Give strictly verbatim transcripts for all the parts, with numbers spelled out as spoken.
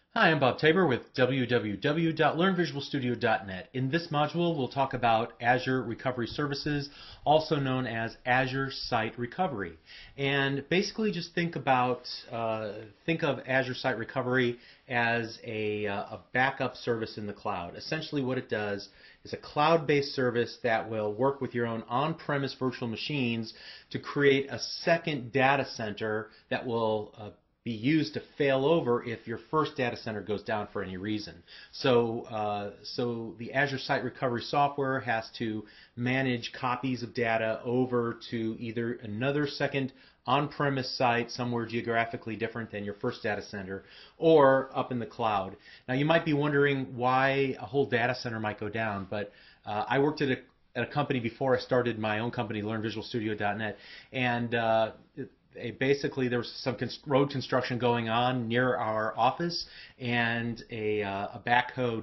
Hi, I'm Bob Tabor with w w w dot learn visual studio dot net. In this module, we'll talk about Azure Recovery Services, also known as Azure Site Recovery. And basically, just think about uh, think of Azure Site Recovery as a, uh, a backup service in the cloud. Essentially, what it does is a cloud-based service that will work with your own on-premise virtual machines to create a second data center that will uh, be used to fail over if your first data center goes down for any reason. So, uh, so the Azure Site Recovery software has to manage copies of data over to either another second on-premise site somewhere geographically different than your first data center, or up in the cloud. Now, you might be wondering why a whole data center might go down, but uh, I worked at a at a company before I started my own company, learn visual studio dot net, and uh, it, basically there was some cons road construction going on near our office, and a, uh, a backhoe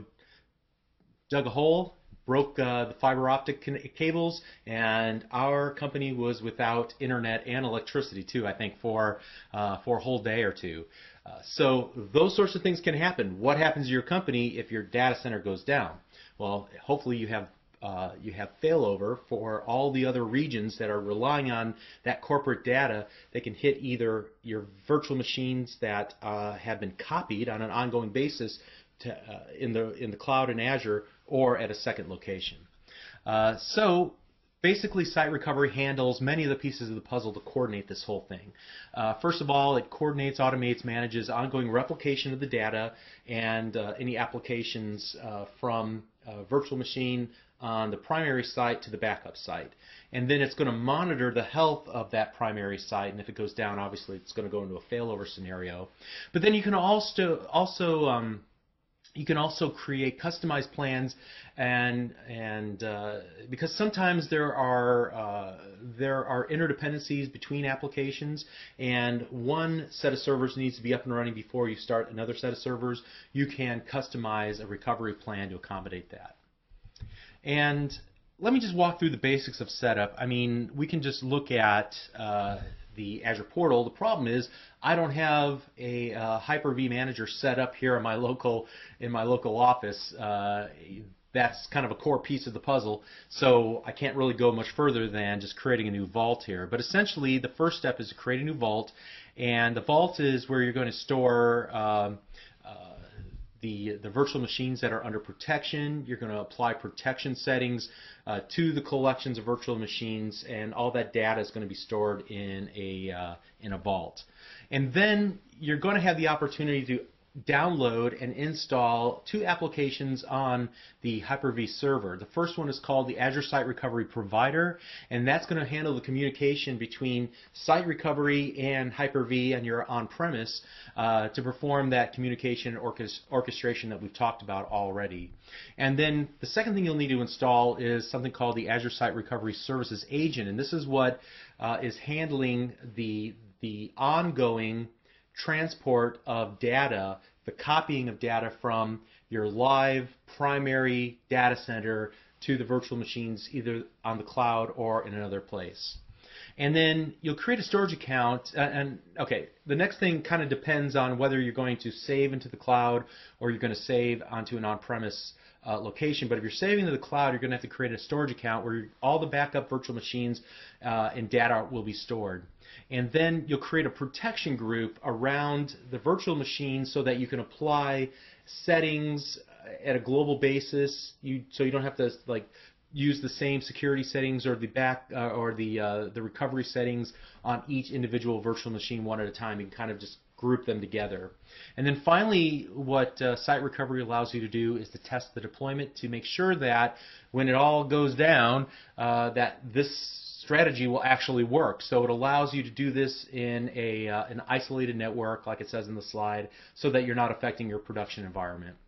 dug a hole, broke uh, the fiber optic cables, and our company was without internet and electricity too, I think, for, uh, for a whole day or two. Uh, so those sorts of things can happen. What happens to your company if your data center goes down? Well, hopefully you have Uh, you have failover for all the other regions that are relying on that corporate data. They can hit either your virtual machines that uh, have been copied on an ongoing basis to, uh, in the in the cloud in Azure, or at a second location. Uh, so basically, Site Recovery handles many of the pieces of the puzzle to coordinate this whole thing. Uh, first of all, it coordinates, automates, manages ongoing replication of the data and uh, any applications uh, from a virtual machine on the primary site to the backup site. And then it's going to monitor the health of that primary site, and if it goes down, obviously it's going to go into a failover scenario. But then you can also also um, you can also create customized plans, and and uh, because sometimes there are uh, there are interdependencies between applications, and one set of servers needs to be up and running before you start another set of servers. You can customize a recovery plan to accommodate that. And let me just walk through the basics of setup. I mean, we can just look at uh, the Azure portal. The problem is I don't have a uh, Hyper-V manager set up here in my local in my local office. Uh, that's kind of a core piece of the puzzle, so I can't really go much further than just creating a new vault here. But essentially, the first step is to create a new vault, and the vault is where you're going to store um, uh, The, the virtual machines that are under protection. You're going to apply protection settings uh, to the collections of virtual machines, and all that data is going to be stored in a, uh, in a vault. And then you're going to have the opportunity to download and install two applications on the Hyper-V server. The first one is called the Azure Site Recovery Provider, and that's going to handle the communication between Site Recovery and Hyper-V and your on-premise uh, to perform that communication orchestration that we've talked about already. And then the second thing you'll need to install is something called the Azure Site Recovery Services Agent, and this is what uh, is handling the, the ongoing transport of data, the copying of data from your live primary data center to the virtual machines either on the cloud or in another place. And then you'll create a storage account, uh, and okay, the next thing kind of depends on whether you're going to save into the cloud or you're going to save onto an on-premise uh, location. But if you're saving to the cloud, you're going to have to create a storage account where all the backup virtual machines uh, and data will be stored. And then you'll create a protection group around the virtual machine so that you can apply settings at a global basis. You, so you don't have to like use the same security settings or the back uh, or the uh, the recovery settings on each individual virtual machine one at a time. You can kind of just group them together. And then finally, what uh, Site Recovery allows you to do is to test the deployment to make sure that when it all goes down, uh, that this strategy will actually work. So it allows you to do this in a, uh, an isolated network, like it says in the slide, so that you're not affecting your production environment.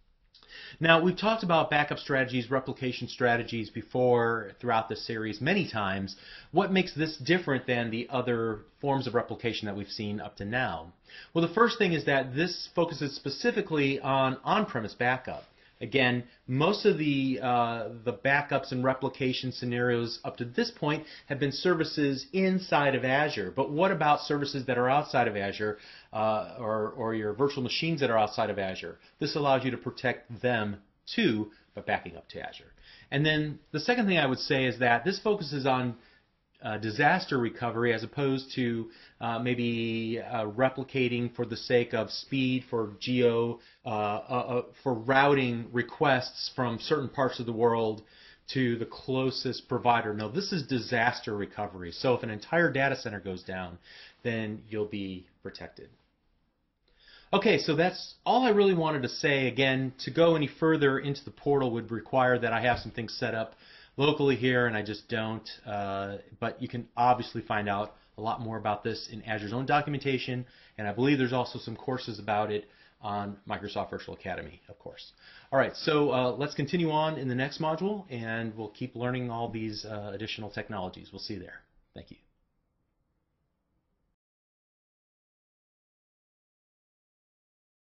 Now, we've talked about backup strategies, replication strategies before throughout this series many times. What makes this different than the other forms of replication that we've seen up to now? Well, the first thing is that this focuses specifically on on-premise backup. Again, most of the uh, the backups and replication scenarios up to this point have been services inside of Azure. But what about services that are outside of Azure, uh, or, or your virtual machines that are outside of Azure? This allows you to protect them too, but backing up to Azure. And then the second thing I would say is that this focuses on Uh, disaster recovery as opposed to uh, maybe uh, replicating for the sake of speed, for geo, uh, uh, uh, for routing requests from certain parts of the world to the closest provider. No, this is disaster recovery. So if an entire data center goes down, then you'll be protected. Okay, so that's all I really wanted to say. Again, to go any further into the portal would require that I have some things set up locally here, and I just don't. Uh, but you can obviously find out a lot more about this in Azure's own documentation, and I believe there's also some courses about it on Microsoft Virtual Academy, of course. All right, so uh, let's continue on in the next module, and we'll keep learning all these uh, additional technologies. We'll see you there. Thank you.